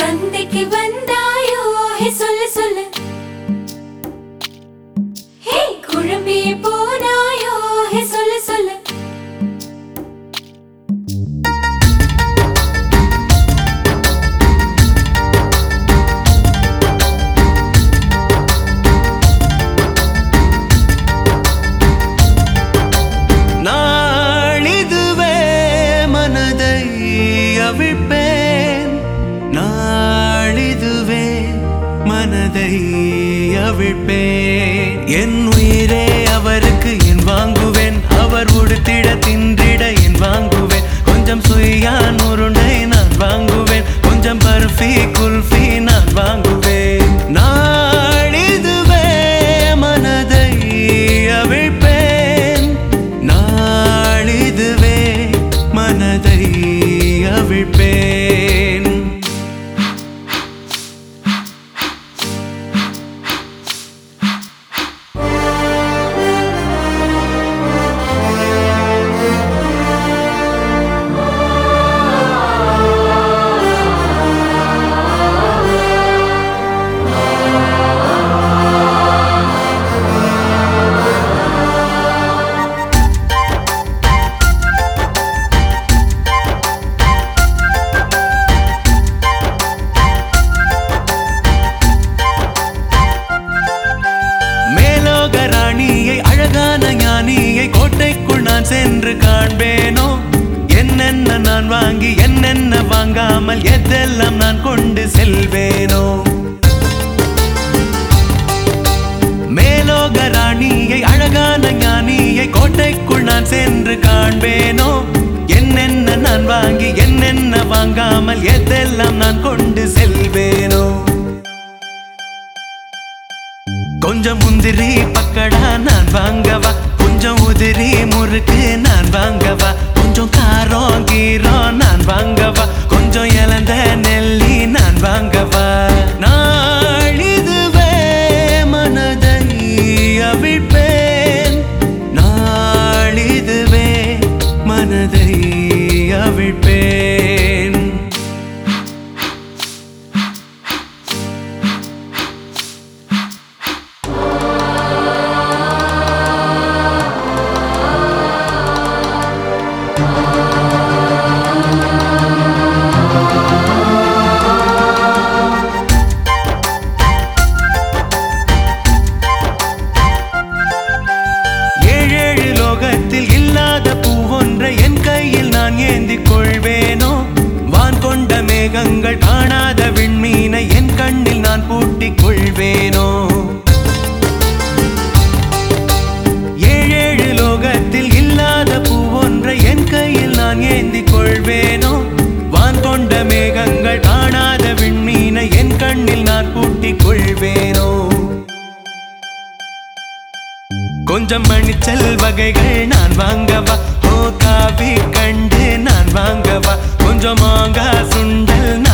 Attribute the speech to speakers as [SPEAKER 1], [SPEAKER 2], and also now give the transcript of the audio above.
[SPEAKER 1] சந்தைக்கு வந்தாயோ ஹே சொல்லு சொல்லு ஹே குழம்பியே போனாயோ ஹே சொல்லு சொல்லு
[SPEAKER 2] நாளிதுவே மனதை அவிழ்ப்பேன் நாளிதுவே மனதை அவிழ்ப்பேன் என் உயிரே அவருக்கு என் வாங்குவேன் அவர் உடுத்திட தின்றிட என் வாங்குவேன் கொஞ்சம் சுயான் உருண்டை நான் வாங்குவேன் கொஞ்சம் பர்ஃபி குல்ஃபி நான் வாங்குவேன் நாளிதுவே மனதை அவிழ்ப்பேன் நாளிதுவே மனதை அவிழ்ப்பேன் அழகான ஞானியை கோட்டைக்குள் நான் சென்று காண்பேனோ என்னென்ன நான் வாங்கி என்னென்ன வாங்காமல் எதெல்லாம் நான் கொண்டு செல்வேனோ மேலோக ராணியை அழகான ஞானியை கோட்டைக்குள் நான் சென்று காண்பேனோ என்னென்ன நான் வாங்கி என்னென்ன வாங்காமல் எதெல்லாம் நான் கொண்டு செல்வேனோ கொஞ்சம் முந்திரி பக்கடா நான் வாங்கவா கொஞ்சம் உதிரி முறுக்கு நான் வாங்கவா கொஞ்சம் காரம் கீரம் நான் வாங்கவா கொஞ்சம் இழந்த நெல்லி நான் வாங்கவா நாளிதுவே மனதை அவிழ்ப்பேன் நாளிதுவே மனதை அவிழ்ப்பேன் இல்லாத பூவொன்றை என் கையில் நான் ஏந்திக் கொள்வேனோ வான் கொண்ட மேகங்கள் காணாத விண்மீனை என் கண்ணில் நான் பூட்டிக் கொள்வேனோ ஏழேழு லோகத்தில் இல்லாத பூவொன்றை என் கையில் நான் ஏந்திக் கொள்வேனோ வான் கொண்ட மேகங்கள் காணாத விண்மீனை என் கண்ணில் நான் பூட்டிக் கொள்வேனோ கொஞ்சம் மணிச்சல் வகைகள் நான் வாங்கவா ஓ காவி கண்டு நான் வாங்கவா கொஞ்சம் மாங்காய் சுண்டல்